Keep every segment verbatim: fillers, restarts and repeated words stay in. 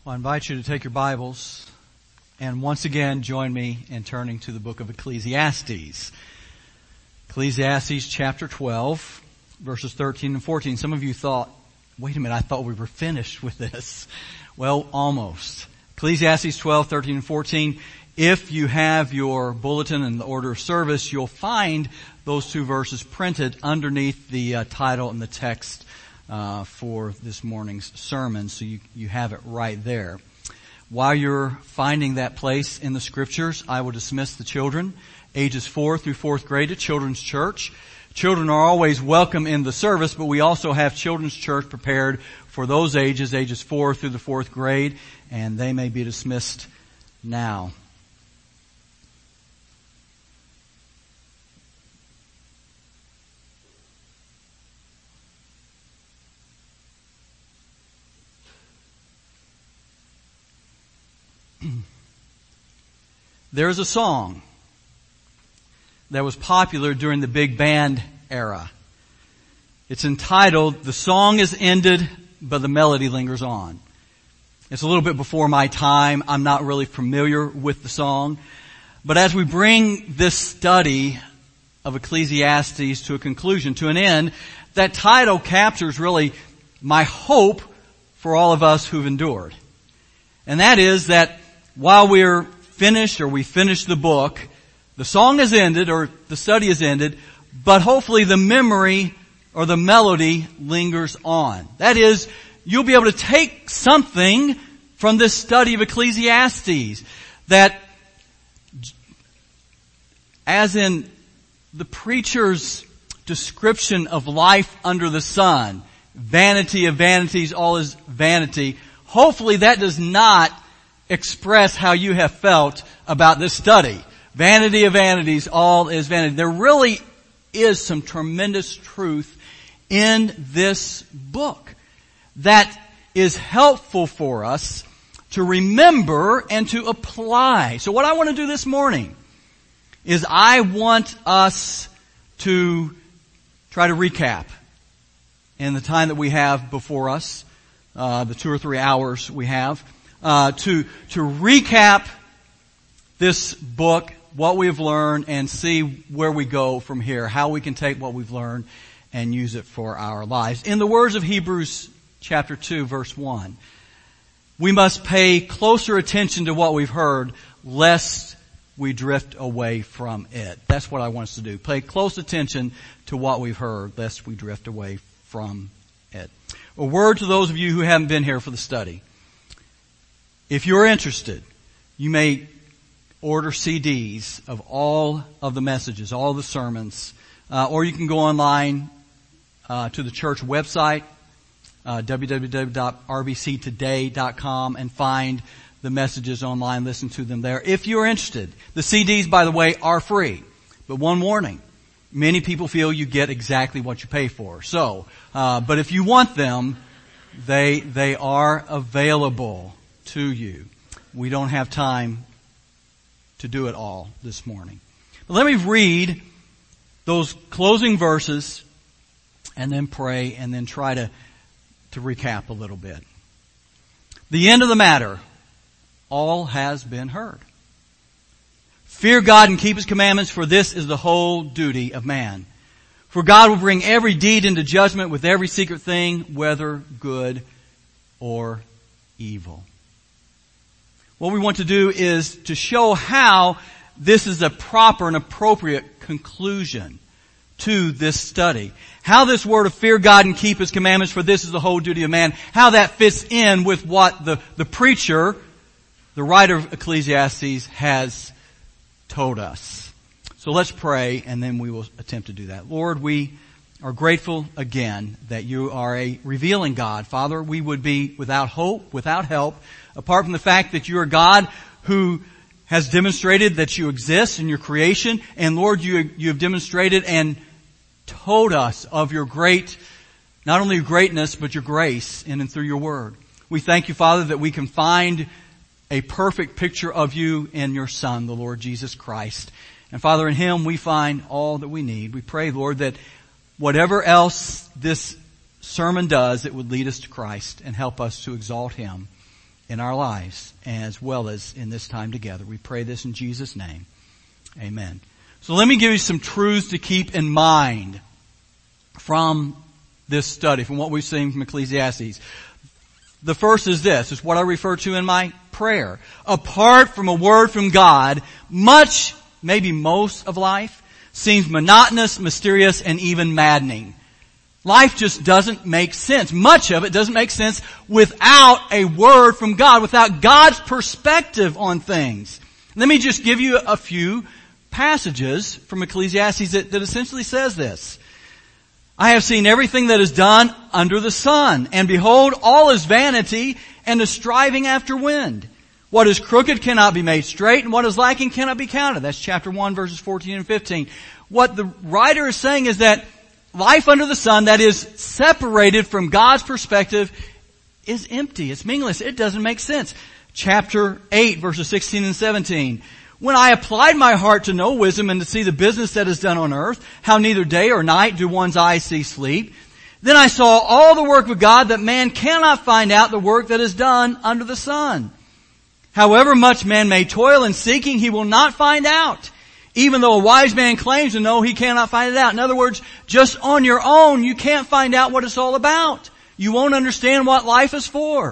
I invite you to take your Bibles and once again join me in turning to the book of Ecclesiastes. Ecclesiastes chapter twelve, verses thirteen and fourteen. Some of you thought, wait a minute, I thought we were finished with this. Well, almost. Ecclesiastes twelve, thirteen and fourteen. If you have your bulletin and the order of service, you'll find those two verses printed underneath the uh, title and the text Uh, for this morning's sermon, so you, you have it right there. While you're finding that place in the scriptures, I will dismiss the children, ages four through fourth grade at Children's Church. Children are always welcome in the service, but we also have Children's Church prepared for those ages, ages four through the fourth grade, and they may be dismissed now. There's a song that was popular during the big band era. It's entitled, "The Song is Ended, but the Melody Lingers On." It's a little bit before my time. I'm not really familiar with the song. But as we bring this study of Ecclesiastes to a conclusion, to an end, that title captures really my hope for all of us who've endured. And that is that while we're finished or we finished the book, the song has ended or the study has ended, but hopefully the memory or the melody lingers on. That is, you'll be able to take something from this study of Ecclesiastes that, as in the preacher's description of life under the sun, vanity of vanities, all is vanity, hopefully that does not express how you have felt about this study. Vanity of vanities, all is vanity. There really is some tremendous truth in this book that is helpful for us to remember and to apply. So what I want to do this morning is I want us to try to recap in the time that we have before us, uh, the two or three hours we have. Uh, to, to recap this book, what we have learned, and see where we go from here, how we can take what we've learned and use it for our lives. In the words of Hebrews chapter two, verse one, we must pay closer attention to what we've heard, lest we drift away from it. That's what I want us to do. Pay close attention to what we've heard, lest we drift away from it. A word to those of you who haven't been here for the study. If you're interested, you may order C Ds of all of the messages, all the sermons, uh, or you can go online uh, to the church website, uh, w w w dot r b c today dot com, and find the messages online, listen to them there. If you're interested, the C Ds, by the way, are free. But one warning, many people feel you get exactly what you pay for. So, uh, but if you want them, they they are available to you. We don't have time to do it all this morning. But let me read those closing verses and then pray and then try to, to recap a little bit. The end of the matter, all has been heard. Fear God and keep His commandments, for this is the whole duty of man. For God will bring every deed into judgment with every secret thing, whether good or evil. What we want to do is to show how this is a proper and appropriate conclusion to this study. How this word of fear God and keep His commandments, for this is the whole duty of man, how that fits in with what the, the preacher, the writer of Ecclesiastes, has told us. So let's pray and then we will attempt to do that. Lord, we are grateful again that you are a revealing God. Father, we would be without hope, without help, apart from the fact that you are God who has demonstrated that you exist in your creation. And Lord, you, you have demonstrated and told us of your great, not only your greatness, but your grace in and through your word. We thank you, Father, that we can find a perfect picture of you in your Son, the Lord Jesus Christ. And Father, in Him we find all that we need. We pray, Lord, that whatever else this sermon does, it would lead us to Christ and help us to exalt Him in our lives as well as in this time together. We pray this in Jesus' name. Amen. So let me give you some truths to keep in mind from this study, from what we've seen from Ecclesiastes. The first is this, is what I refer to in my prayer. Apart from a word from God, much, maybe most of life seems monotonous, mysterious, and even maddening. Life just doesn't make sense. Much of it doesn't make sense without a word from God, without God's perspective on things. Let me just give you a few passages from Ecclesiastes that, that essentially says this. I have seen everything that is done under the sun, and behold, all is vanity and a striving after wind. What is crooked cannot be made straight, and what is lacking cannot be counted. That's chapter one, verses fourteen and fifteen. What the writer is saying is that life under the sun that is separated from God's perspective is empty. It's meaningless. It doesn't make sense. Chapter eight, verses sixteen and seventeen. When I applied my heart to know wisdom and to see the business that is done on earth, how neither day or night do one's eyes see sleep, then I saw all the work of God that man cannot find out the work that is done under the sun. However much man may toil in seeking, he will not find out. Even though a wise man claims to know, he cannot find it out. In other words, just on your own, you can't find out what it's all about. You won't understand what life is for.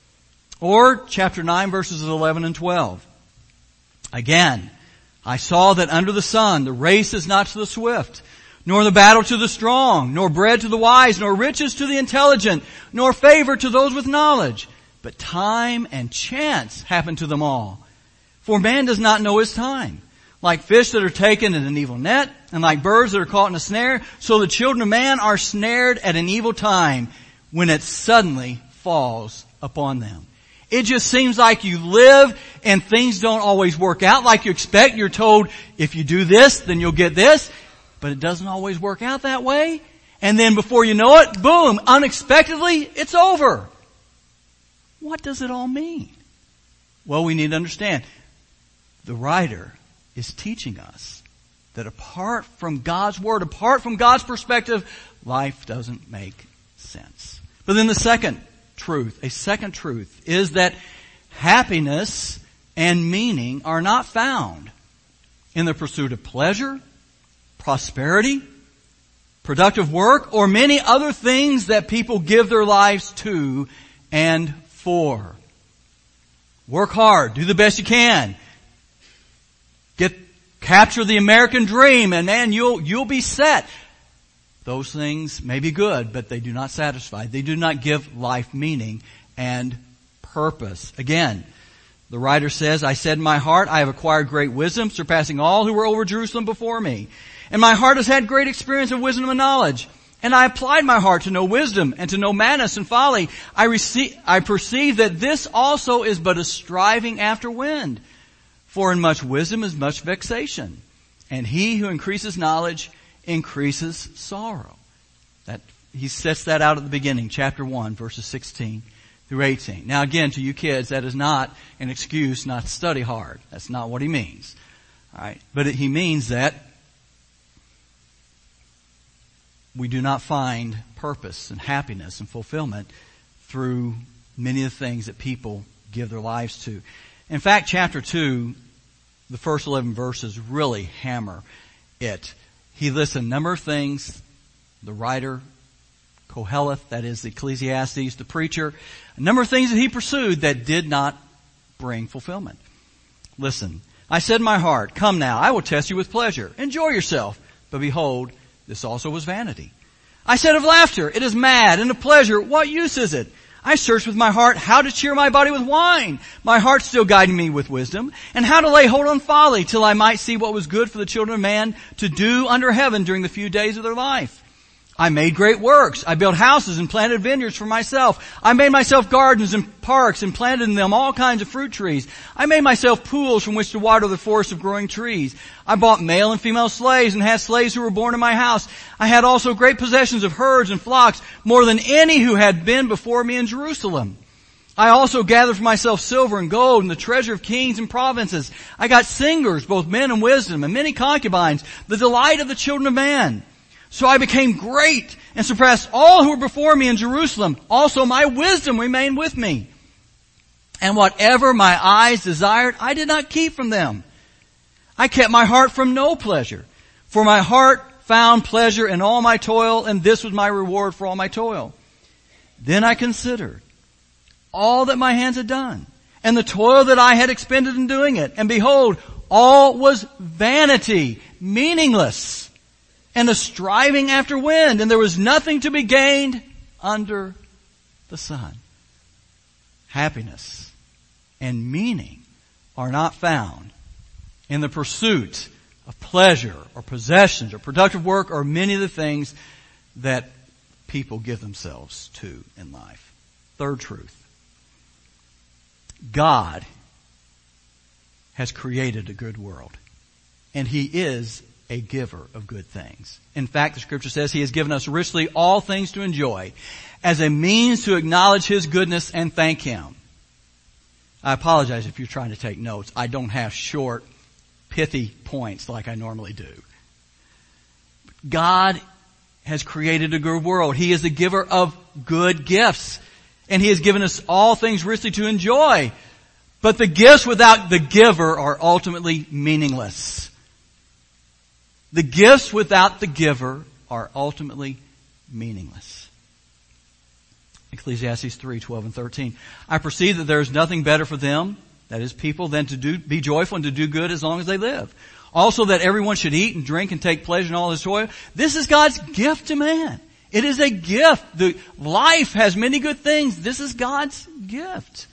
Or chapter nine, verses eleven and twelve. Again, I saw that under the sun the race is not to the swift, nor the battle to the strong, nor bread to the wise, nor riches to the intelligent, nor favor to those with knowledge. But time and chance happen to them all. For man does not know his time. Like fish that are taken in an evil net, and like birds that are caught in a snare, so the children of man are snared at an evil time when it suddenly falls upon them. It just seems like you live and things don't always work out like you expect. You're told if you do this, then you'll get this. But it doesn't always work out that way. And then before you know it, boom, unexpectedly, it's over. What does it all mean? Well, we need to understand. The writer is teaching us that apart from God's Word, apart from God's perspective, life doesn't make sense. But then the second truth, a second truth, is that happiness and meaning are not found in the pursuit of pleasure, prosperity, productive work, or many other things that people give their lives to and for. Work hard, do the best you can. Get, capture the American dream, and then you'll, you'll be set. Those things may be good, but they do not satisfy. They do not give life meaning and purpose. Again, the writer says, I said in my heart, I have acquired great wisdom, surpassing all who were over Jerusalem before me. And my heart has had great experience of wisdom and knowledge. And I applied my heart to know wisdom and to know madness and folly. I receive, I perceive that this also is but a striving after wind. For in much wisdom is much vexation. And he who increases knowledge increases sorrow. That he sets that out at the beginning, chapter one, verses sixteen through eighteen. Now again, to you kids, that is not an excuse not to study hard. That's not what he means. All right, but it, he means that we do not find purpose and happiness and fulfillment through many of the things that people give their lives to. In fact, chapter two, the first eleven verses really hammer it. He lists a number of things. The writer, Koheleth, that is the Ecclesiastes, the preacher, a number of things that he pursued that did not bring fulfillment. Listen, I said in my heart, come now, I will test you with pleasure. Enjoy yourself. But behold, this also was vanity. I said of laughter, it is mad, and of pleasure, what use is it? I searched with my heart how to cheer my body with wine. My heart still guiding me with wisdom, and how to lay hold on folly till I might see what was good for the children of man to do under heaven during the few days of their life. I made great works. I built houses and planted vineyards for myself. I made myself gardens and parks and planted in them all kinds of fruit trees. I made myself pools from which to water the forest of growing trees. I bought male and female slaves and had slaves who were born in my house. I had also great possessions of herds and flocks, more than any who had been before me in Jerusalem. I also gathered for myself silver and gold and the treasure of kings and provinces. I got singers, both men and wisdom, and many concubines, the delight of the children of man. So I became great and surpassed all who were before me in Jerusalem. Also my wisdom remained with me. And whatever my eyes desired, I did not keep from them. I kept my heart from no pleasure. For my heart found pleasure in all my toil, and this was my reward for all my toil. Then I considered all that my hands had done, and the toil that I had expended in doing it. And behold, all was vanity, meaningless, and a striving after wind, and there was nothing to be gained under the sun. Happiness and meaning are not found in the pursuit of pleasure or possessions or productive work or many of the things that people give themselves to in life. Third truth. God has created a good world, and He is a giver of good things. In fact, the Scripture says He has given us richly all things to enjoy as a means to acknowledge His goodness and thank Him. I apologize if you're trying to take notes. I don't have short, pithy points like I normally do. God has created a good world. He is the giver of good gifts. And He has given us all things richly to enjoy. But the gifts without the giver are ultimately meaningless. The gifts without the giver are ultimately meaningless. Ecclesiastes three, twelve and thirteen. I perceive that there is nothing better for them, that is people, than to do, be joyful and to do good as long as they live. Also that everyone should eat and drink and take pleasure in all his toil. This is God's gift to man. It is a gift. The life has many good things. This is God's gift.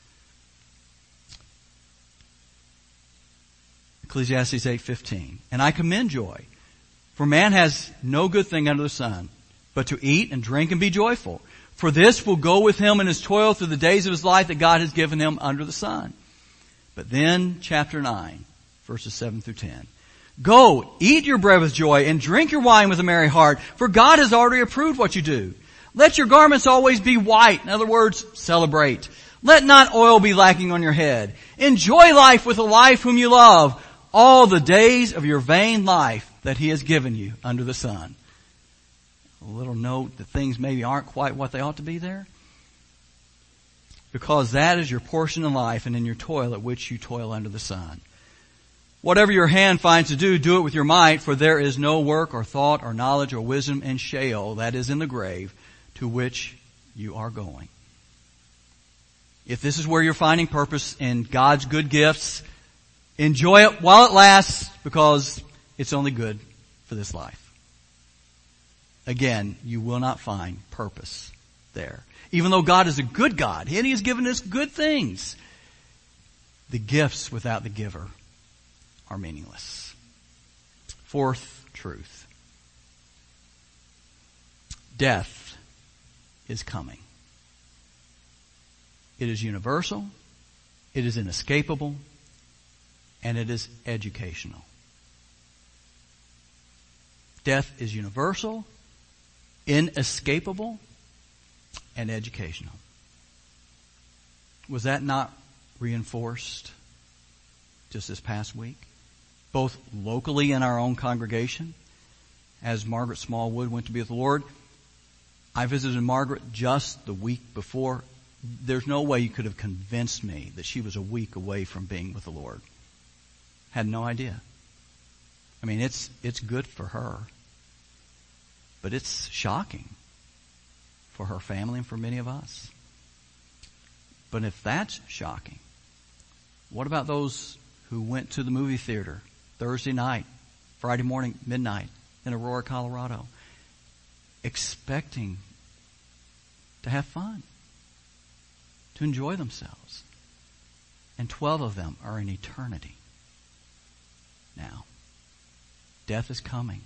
Ecclesiastes eight fifteen. And I commend joy, for man has no good thing under the sun, but to eat and drink and be joyful. For this will go with him in his toil through the days of his life that God has given him under the sun. But then, chapter nine, verses seven through ten. Go, eat your bread with joy and drink your wine with a merry heart, for God has already approved what you do. Let your garments always be white. In other words, celebrate. Let not oil be lacking on your head. Enjoy life with a life whom you love, all the days of your vain life that He has given you under the sun. A little note that things maybe aren't quite what they ought to be there. Because that is your portion in life and in your toil at which you toil under the sun. Whatever your hand finds to do, do it with your might, for there is no work or thought or knowledge or wisdom in Sheol, that is in the grave, to which you are going. If this is where you're finding purpose in God's good gifts, enjoy it while it lasts, because it's only good for this life. Again, you will not find purpose there. Even though God is a good God, and He has given us good things, the gifts without the giver are meaningless. Fourth truth. Death is coming. It is universal, it is inescapable, and it is educational. Death is universal, inescapable, and educational. Was that not reinforced just this past week? Both locally in our own congregation, as Margaret Smallwood went to be with the Lord. I visited Margaret just the week before. There's no way you could have convinced me that she was a week away from being with the Lord. Had no idea. I mean, it's it's good for her. But it's shocking for her family and for many of us. But if that's shocking, what about those who went to the movie theater Thursday night, Friday morning, midnight in Aurora, Colorado, expecting to have fun, to enjoy themselves? And twelve of them are in eternity. Now, death is coming.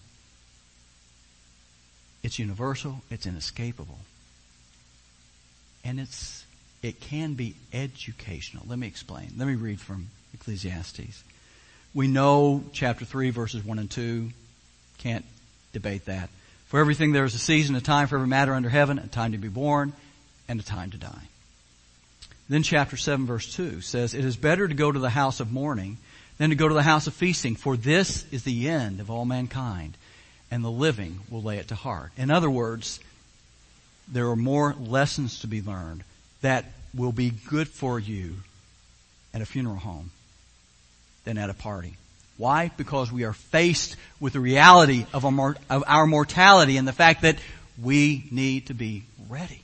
It's universal, it's inescapable. And it's it can be educational. Let me explain. Let me read from Ecclesiastes. We know chapter three, verses one and two. Can't debate that. For everything there is a season, a time for every matter under heaven, a time to be born, and a time to die. Then chapter seven, verse two says, it is better to go to the house of mourning than to go to the house of feasting, for this is the end of all mankind, and the living will lay it to heart. In other words, there are more lessons to be learned that will be good for you at a funeral home than at a party. Why? Because we are faced with the reality of our, of our mortality and the fact that we need to be ready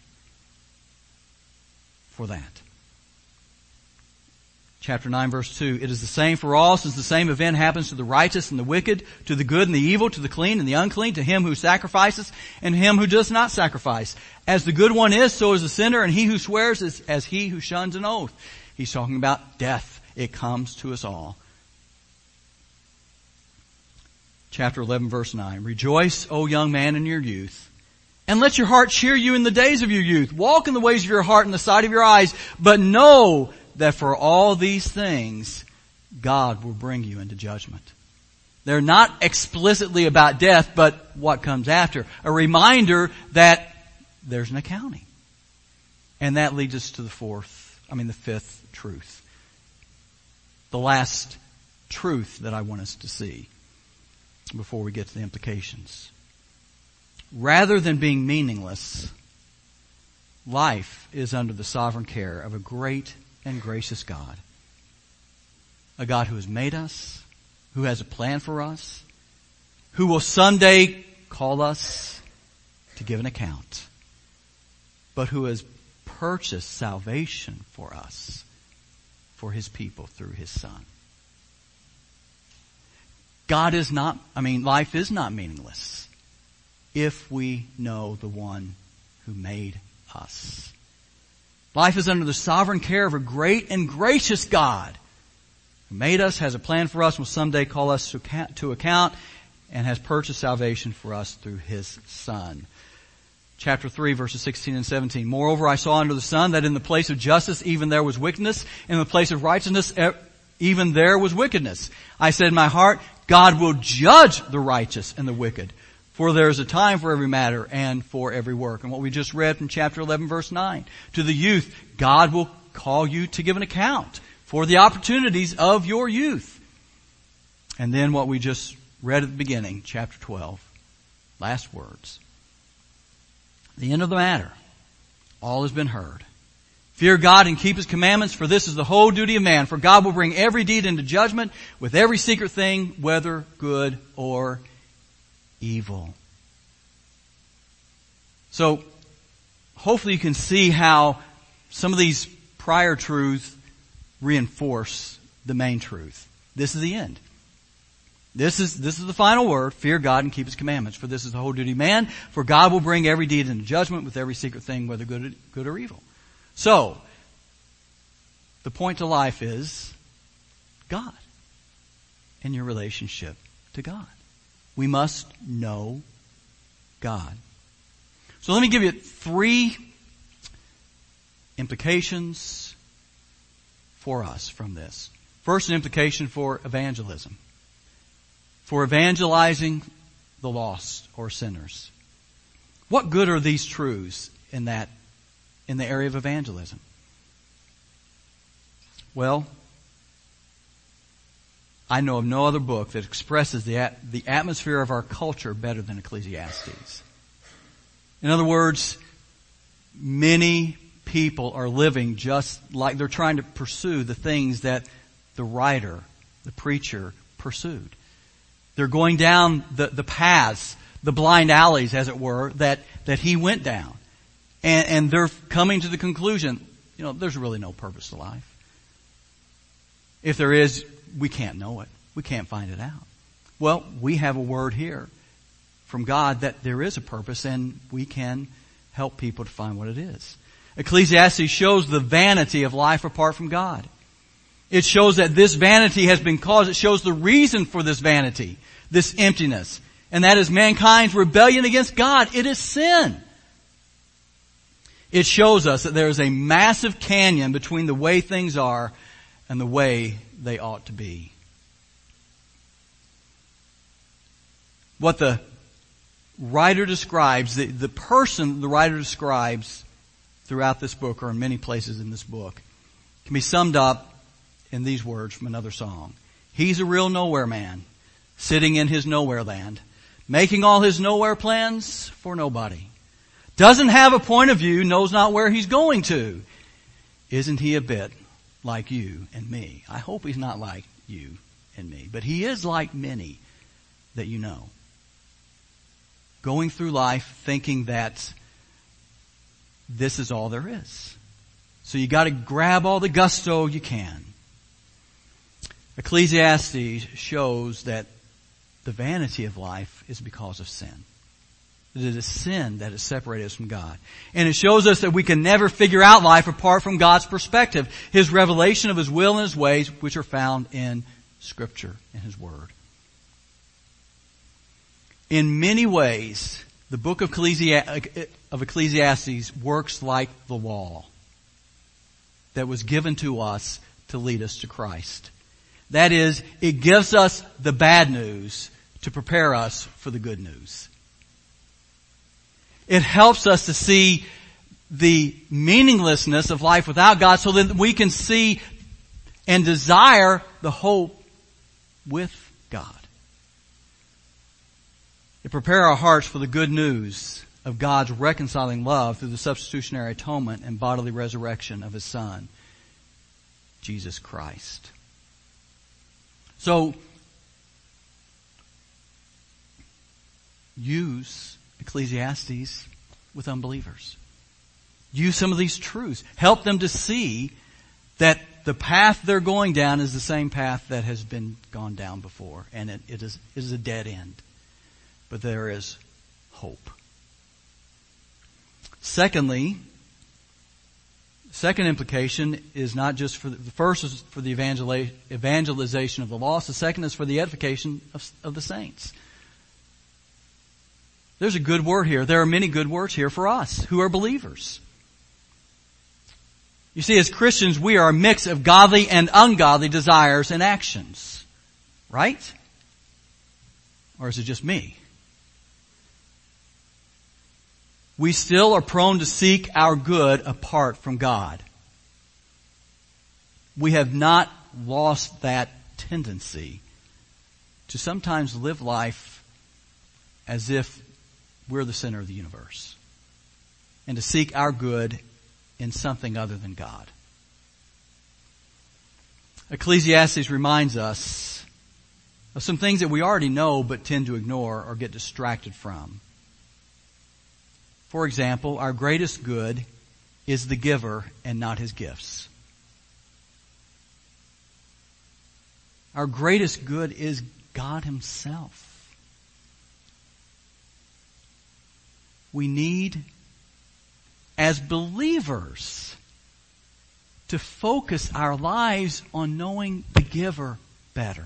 for that. Chapter nine, verse two, it is the same for all, since the same event happens to the righteous and the wicked, to the good and the evil, to the clean and the unclean, to him who sacrifices and him who does not sacrifice. As the good one is, so is the sinner, and he who swears is as he who shuns an oath. He's talking about death. It comes to us all. Chapter eleven, verse nine, rejoice, O young man, in your youth, and let your heart cheer you in the days of your youth. Walk in the ways of your heart in the sight of your eyes, but know that for all these things, God will bring you into judgment. They're not explicitly about death, but what comes after. A reminder that there's an accounting. And that leads us to the fourth, I mean the fifth truth. The last truth that I want us to see before we get to the implications. Rather than being meaningless, life is under the sovereign care of a great and gracious God. A God who has made us, who has a plan for us, who will someday call us to give an account, but who has purchased salvation for us, for His people through His Son. God is not, I mean, life is not meaningless if we know the one who made us. Life is under the sovereign care of a great and gracious God who made us, has a plan for us, will someday call us to account, and has purchased salvation for us through His Son. Chapter three, verses sixteen and seventeen. Moreover, I saw under the sun that in the place of justice even there was wickedness, in the place of righteousness even there was wickedness. I said in my heart, God will judge the righteous and the wicked, for there is a time for every matter and for every work. And what we just read from chapter eleven, verse nine. To the youth, God will call you to give an account for the opportunities of your youth. And then what we just read at the beginning, chapter twelve, last words. The end of the matter. All has been heard. Fear God and keep His commandments, for this is the whole duty of man. For God will bring every deed into judgment with every secret thing, whether good or evil. So, hopefully you can see how some of these prior truths reinforce the main truth. This is the end. This is, this is the final word. Fear God and keep His commandments, for this is the whole duty of man. For God will bring every deed into judgment with every secret thing, whether good, good or evil. So, the point to life is God and your relationship to God. We must know God. So let me give you three implications for us from this. First, an implication for evangelism. For evangelizing the lost or sinners. What good are these truths in that, in the area of evangelism? Well, I know of no other book that expresses the at, the atmosphere of our culture better than Ecclesiastes. In other words, many people are living just like they're trying to pursue the things that the writer, the preacher, pursued. They're going down the, the paths, the blind alleys, as it were, that, that he went down. And, and they're coming to the conclusion, you know, there's really no purpose to life. If there is, we can't know it. We can't find it out. Well, we have a word here from God that there is a purpose, and we can help people to find what it is. Ecclesiastes shows the vanity of life apart from God. It shows that this vanity has been caused. It shows the reason for this vanity, this emptiness. And that is mankind's rebellion against God. It is sin. It shows us that there is a massive canyon between the way things are and the way they ought to be. What the writer describes, the, the person the writer describes throughout this book, or in many places in this book, can be summed up in these words from another song. He's a real nowhere man, sitting in his nowhere land, making all his nowhere plans for nobody. Doesn't have a point of view, knows not where he's going to. Isn't he a bit like you and me? I hope he's not like you and me, but he is like many that you know. Going through life thinking that this is all there is. So you got to grab all the gusto you can. Ecclesiastes shows that the vanity of life is because of sin. It is sin that has separated us from God. And it shows us that we can never figure out life apart from God's perspective. His revelation of His will and His ways, which are found in Scripture and His Word. In many ways, the book of Ecclesiastes works like the law that was given to us to lead us to Christ. That is, it gives us the bad news to prepare us for the good news. It helps us to see the meaninglessness of life without God so that we can see and desire the hope with God. It prepares our hearts for the good news of God's reconciling love through the substitutionary atonement and bodily resurrection of His Son, Jesus Christ. So, use Ecclesiastes with unbelievers. Use some of these truths. Help them to see that the path they're going down is the same path that has been gone down before. And it, it, is, it is a dead end. But there is hope. Secondly, second implication is not just for the, the first is for the evangela- evangelization of the lost. The second is for the edification of, of the saints. There's a good word here. There are many good words here for us who are believers. You see, as Christians, we are a mix of godly and ungodly desires and actions. Right? Or is it just me? We still are prone to seek our good apart from God. We have not lost that tendency to sometimes live life as if we're the center of the universe and to seek our good in something other than God. Ecclesiastes reminds us of some things that we already know but tend to ignore or get distracted from. For example, our greatest good is the giver and not his gifts. Our greatest good is God Himself. We need, as believers, to focus our lives on knowing the giver better.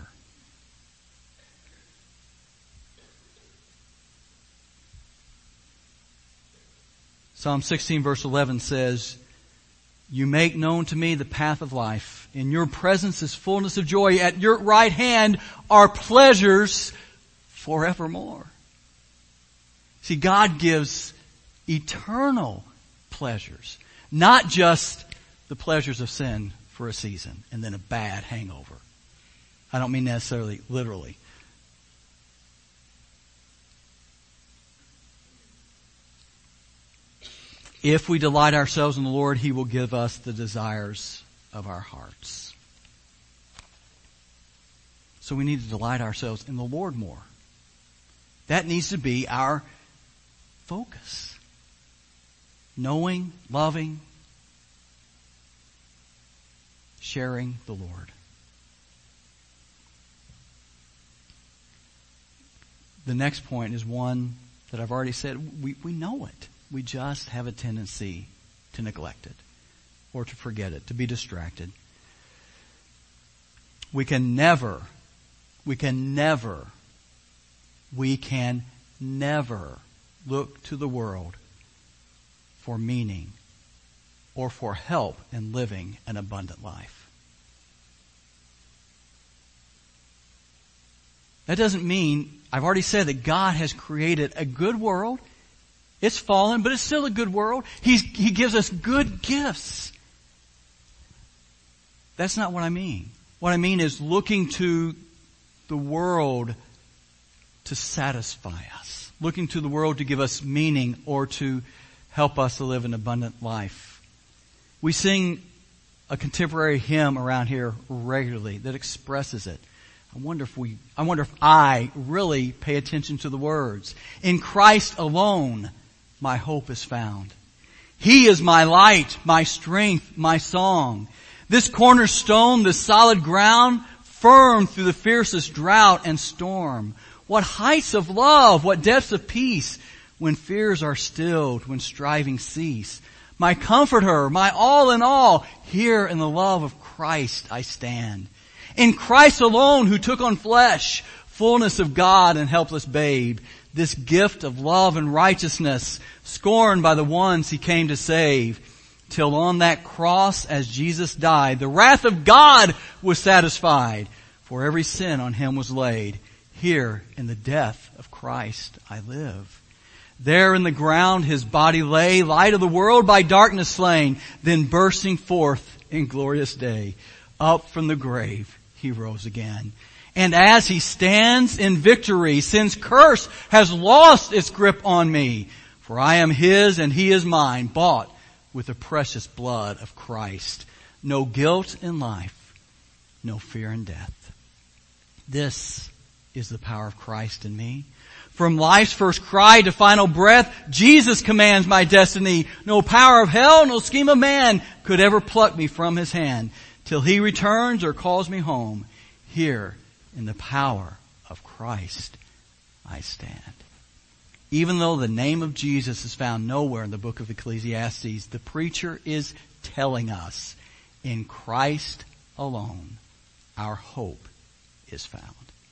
Psalm sixteen verse eleven says, "You make known to me the path of life. In your presence is fullness of joy. At your right hand are pleasures forevermore." See, God gives eternal pleasures, not just the pleasures of sin for a season and then a bad hangover. I don't mean necessarily literally. If we delight ourselves in the Lord, He will give us the desires of our hearts. So we need to delight ourselves in the Lord more. That needs to be our focus. Knowing, loving, sharing the Lord. The next point is one that I've already said. We, we know it. We just have a tendency to neglect it or to forget it, to be distracted. We can never, we can never, we can never look to the world for meaning or for help in living an abundant life. That doesn't mean, I've already said that God has created a good world. It's fallen, but it's still a good world. He's, he gives us good gifts. That's not what I mean. What I mean is looking to the world to satisfy us. Looking to the world to give us meaning or to help us to live an abundant life. We sing a contemporary hymn around here regularly that expresses it. I wonder if we, I wonder if I really pay attention to the words. In Christ alone, my hope is found. He is my light, my strength, my song. This cornerstone, this solid ground, firm through the fiercest drought and storm. What heights of love, what depths of peace, when fears are stilled, when striving cease. My comforter, my all in all, here in the love of Christ I stand. In Christ alone who took on flesh, fullness of God and helpless babe, this gift of love and righteousness, scorned by the ones He came to save, till on that cross as Jesus died, the wrath of God was satisfied, for every sin on Him was laid. Here in the death of Christ I live. There in the ground His body lay, light of the world by darkness slain, then bursting forth in glorious day. Up from the grave He rose again. And as He stands in victory, sin's curse has lost its grip on me. For I am His and He is mine, bought with the precious blood of Christ. No guilt in life, no fear in death. This is the power of Christ in me. From life's first cry to final breath, Jesus commands my destiny. No power of hell, no scheme of man could ever pluck me from His hand. Till He returns or calls me home, here in the power of Christ I stand. Even though the name of Jesus is found nowhere in the book of Ecclesiastes, the preacher is telling us, in Christ alone, our hope is found.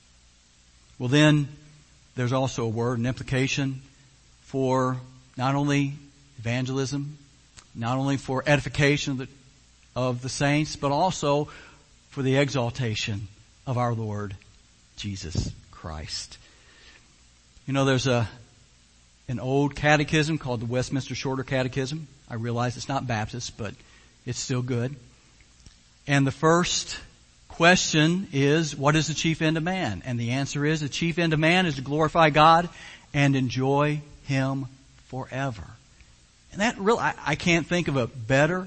Well then, there's also a word, an implication for not only evangelism, not only for edification of the, of the saints, but also for the exaltation of our Lord Jesus Christ. You know, there's a an old catechism called the Westminster Shorter Catechism. I realize it's not Baptist, but it's still good. And the first question is, what is the chief end of man? And the answer is, the chief end of man is to glorify God and enjoy Him forever. And that really, I, I can't think of a better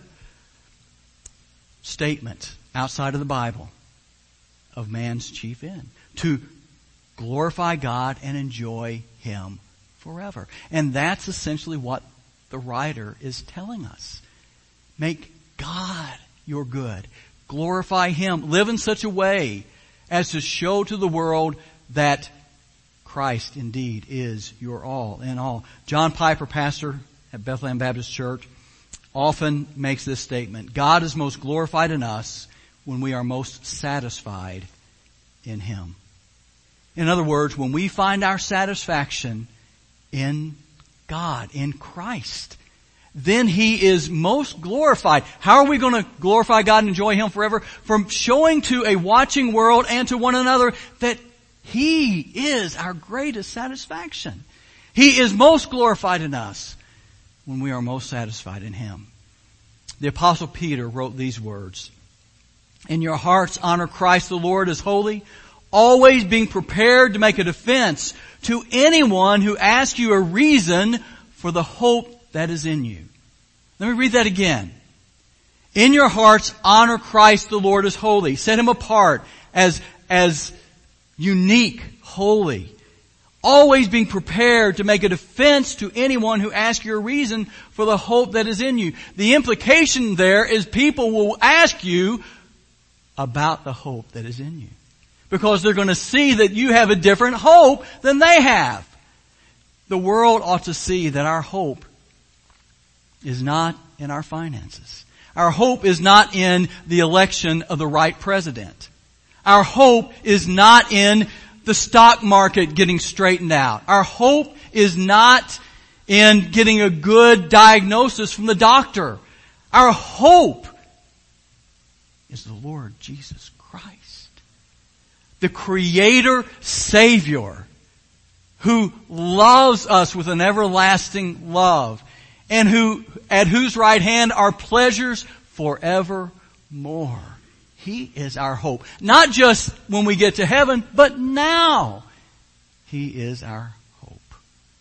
statement outside of the Bible of man's chief end. To glorify God and enjoy Him forever. And that's essentially what the writer is telling us. Make God your good. Glorify Him. Live in such a way as to show to the world that Christ indeed is your all in all. John Piper, pastor at Bethlehem Baptist Church, often makes this statement: God is most glorified in us when we are most satisfied in Him. In other words, when we find our satisfaction in God, in Christ, then He is most glorified. How are we going to glorify God and enjoy Him forever? From showing to a watching world and to one another that He is our greatest satisfaction. He is most glorified in us when we are most satisfied in Him. The Apostle Peter wrote these words: in your hearts honor Christ the Lord as holy, always being prepared to make a defense to anyone who asks you a reason for the hope that is in you. Let me read that again. In your hearts honor Christ the Lord as holy. Set Him apart as, as unique, holy. Always being prepared to make a defense to anyone who asks you a reason for the hope that is in you. The implication there is people will ask you about the hope that is in you, because they're going to see that you have a different hope than they have. The world ought to see that our hope is not in our finances. Our hope is not in the election of the right president. Our hope is not in the stock market getting straightened out. Our hope is not in getting a good diagnosis from the doctor. Our hope is the Lord Jesus Christ, the Creator Savior, who loves us with an everlasting love, and who, at whose right hand are pleasures forevermore. He is our hope. Not just when we get to heaven, but now. He is our hope.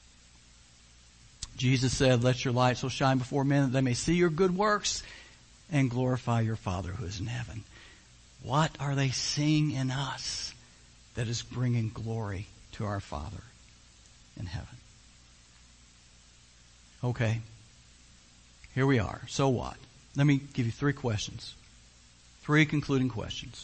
Jesus said, let your light so shine before men that they may see your good works and glorify your Father who is in heaven. What are they seeing in us that is bringing glory to our Father in heaven? Okay. Here we are. So what? Let me give you three questions. Three concluding questions.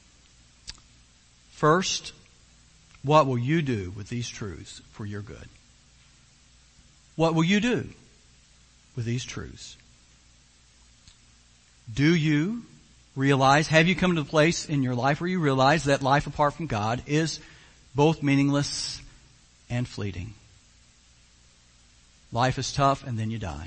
First, what will you do with these truths for your good? What will you do with these truths? Do you realize, have you come to the place in your life where you realize that life apart from God is both meaningless and fleeting? Life is tough and then you die.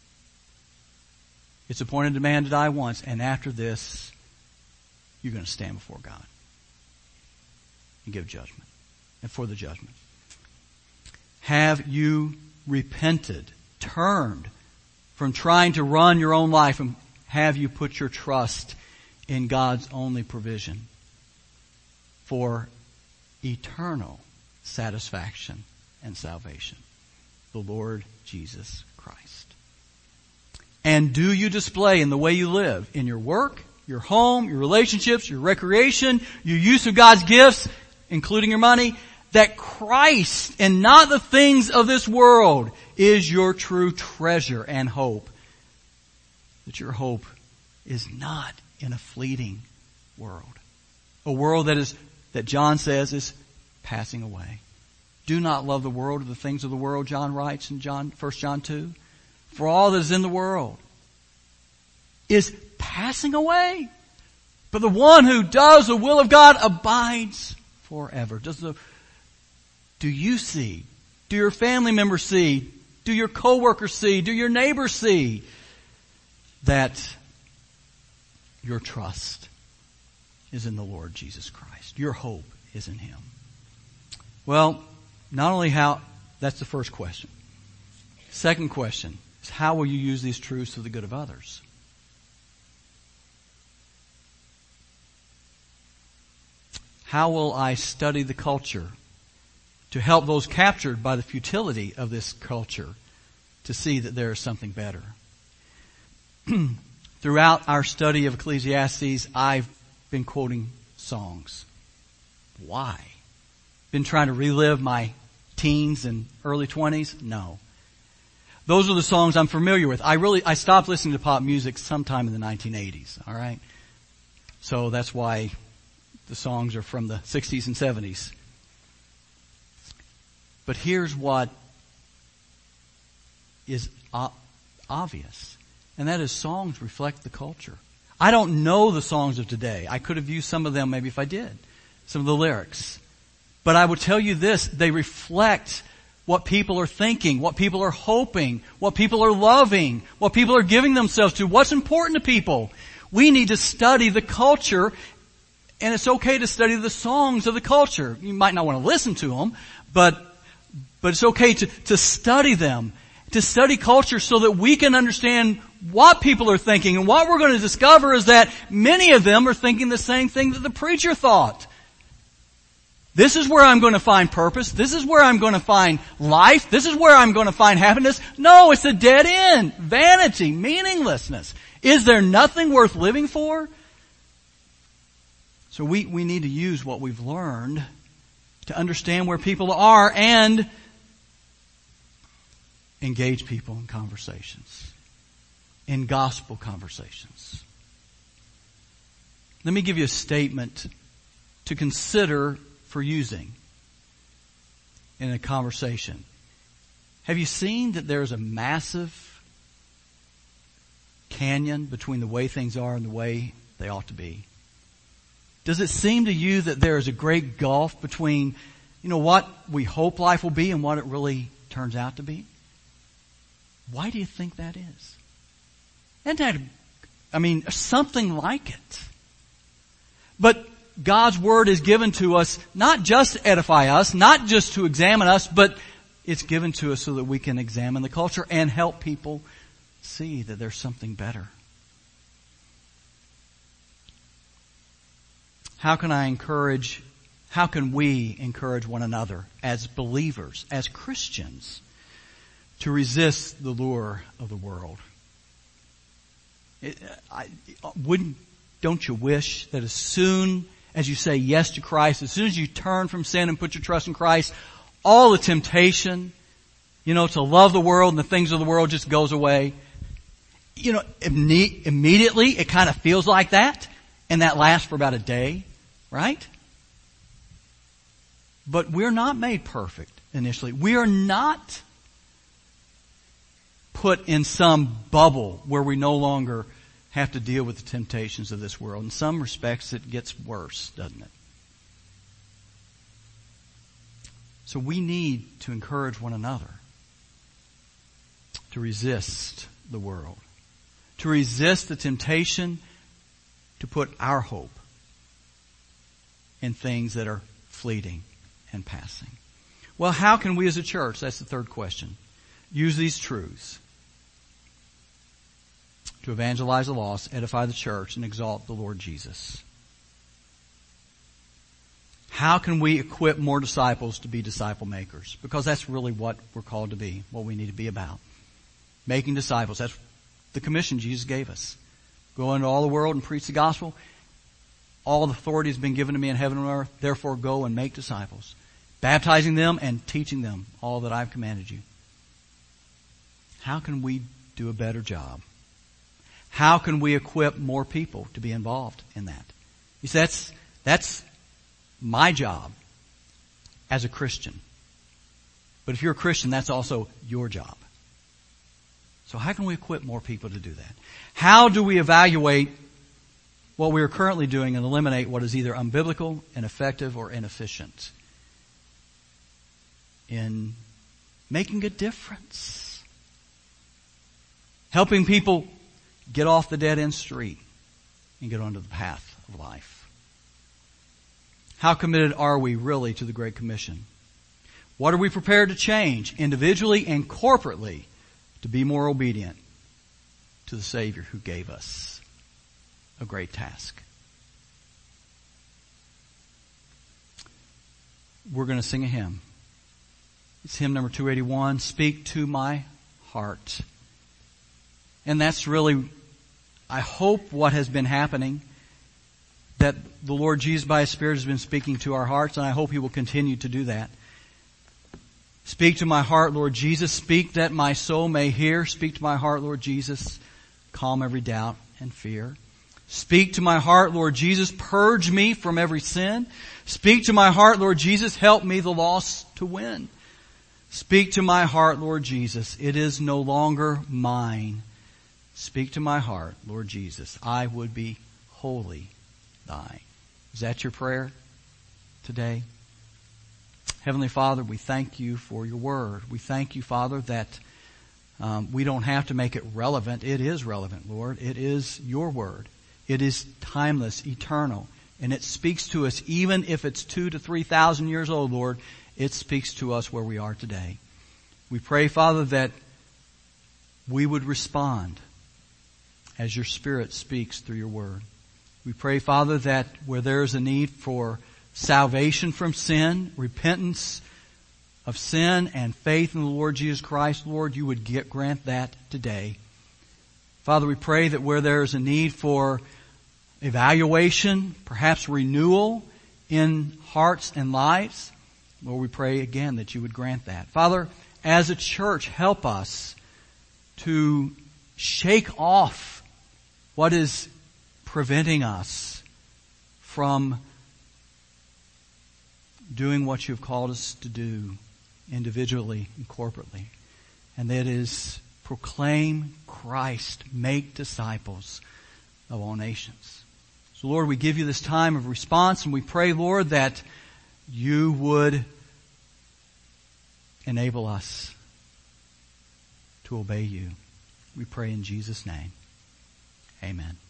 It's appointed to man to die once, and after this, you're going to stand before God and give judgment, and for the judgment. Have you repented, turned from trying to run your own life, and have you put your trust in God's only provision for eternal satisfaction and salvation, the Lord Jesus Christ? And do you display in the way you live, in your work, your home, your relationships, your recreation, your use of God's gifts, including your money, that Christ and not the things of this world is your true treasure and hope? That your hope is not in a fleeting world. A world that is, that John says is passing away. Do not love the world or the things of the world, John writes in John, First John two. For all that is in the world is passing away. But the one who does the will of God abides forever. Does the, do you see? Do your family members see? Do your coworkers see? Do your neighbors see that your trust is in the Lord Jesus Christ? Your hope is in Him. Well, not only how, that's the first question. Second question is, how will you use these truths for the good of others? How will I study the culture to help those captured by the futility of this culture to see that there is something better? Throughout our study of Ecclesiastes, I've been quoting songs. Why? Been trying to relive my teens and early twenties? No. Those are the songs I'm familiar with. I really, I stopped listening to pop music sometime in the nineteen eighties, alright? So that's why the songs are from the sixties and seventies. But here's what is o- obvious. And that is, songs reflect the culture. I don't know the songs of today. I could have used some of them maybe if I did. Some of the lyrics. But I will tell you this, they reflect what people are thinking, what people are hoping, what people are loving, what people are giving themselves to, what's important to people. We need to study the culture, and it's okay to study the songs of the culture. You might not want to listen to them, but but it's okay to, to study them, to study culture so that we can understand what people are thinking. And what we're going to discover is that many of them are thinking the same thing that the preacher thought. This is where I'm going to find purpose. This is where I'm going to find life. This is where I'm going to find happiness. No, it's a dead end. Vanity, meaninglessness. Is there nothing worth living for? So we, we need to use what we've learned to understand where people are and engage people in conversations, in gospel conversations. Let me give you a statement to consider for using in a conversation. Have you seen that there's a massive canyon between the way things are and the way they ought to be? Does it seem to you that there is a great gulf between, you know, what we hope life will be and what it really turns out to be? Why do you think that is? Isn't that, I mean, something like it. But God's Word is given to us not just to edify us, not just to examine us, but it's given to us so that we can examine the culture and help people see that there's something better. How can I encourage, how can we encourage one another as believers, as Christians, to resist the lure of the world? It, I, wouldn't, don't you wish that as soon as you say yes to Christ, as soon as you turn from sin and put your trust in Christ, all the temptation, you know, to love the world and the things of the world just goes away? You know, imme- immediately it kind of feels like that, and that lasts for about a day, right? But we're not made perfect initially. We are not put in some bubble where we no longer have to deal with the temptations of this world. In some respects, it gets worse, doesn't it? So we need to encourage one another to resist the world, to resist the temptation to put our hope in things that are fleeting and passing. Well, how can we as a church, that's the third question, use these truths to evangelize the lost, edify the church, and exalt the Lord Jesus? How can we equip more disciples to be disciple makers? Because that's really what we're called to be, what we need to be about. Making disciples. That's the commission Jesus gave us. Go into all the world and preach the gospel. All the authority has been given to me in heaven and earth. Therefore go and make disciples, baptizing them and teaching them all that I've commanded you. How can we do a better job? How can we equip more people to be involved in that? You see, that's, that's my job as a Christian. But if you're a Christian, that's also your job. So how can we equip more people to do that? How do we evaluate what we are currently doing and eliminate what is either unbiblical, ineffective, or inefficient in making a difference? Helping people get off the dead-end street and get onto the path of life. How committed are we really to the Great Commission? What are we prepared to change individually and corporately to be more obedient to the Savior who gave us a great task? We're going to sing a hymn. It's hymn number two eighty-one, Speak to My Heart. And that's really, I hope, what has been happening, that the Lord Jesus by His Spirit has been speaking to our hearts, and I hope He will continue to do that. Speak to my heart, Lord Jesus. Speak that my soul may hear. Speak to my heart, Lord Jesus. Calm every doubt and fear. Speak to my heart, Lord Jesus. Purge me from every sin. Speak to my heart, Lord Jesus. Help me the lost to win. Speak to my heart, Lord Jesus. It is no longer mine. Speak to my heart, Lord Jesus. I would be wholly thine. Is that your prayer today? Heavenly Father, we thank you for your word. We thank you, Father, that um, we don't have to make it relevant. It is relevant, Lord. It is your word. It is timeless, eternal, and it speaks to us even if it's two to three thousand years old, Lord. It speaks to us where we are today. We pray, Father, that we would respond as your Spirit speaks through your word. We pray, Father, that where there is a need for salvation from sin, repentance of sin, and faith in the Lord Jesus Christ, Lord, you would get, grant that today. Father, we pray that where there is a need for evaluation, perhaps renewal in hearts and lives, Lord, we pray again that you would grant that. Father, as a church, help us to shake off what is preventing us from doing what you've called us to do individually and corporately. And that is proclaim Christ, make disciples of all nations. So Lord, we give you this time of response, and we pray, Lord, that you would enable us to obey you. We pray in Jesus' name. Amen.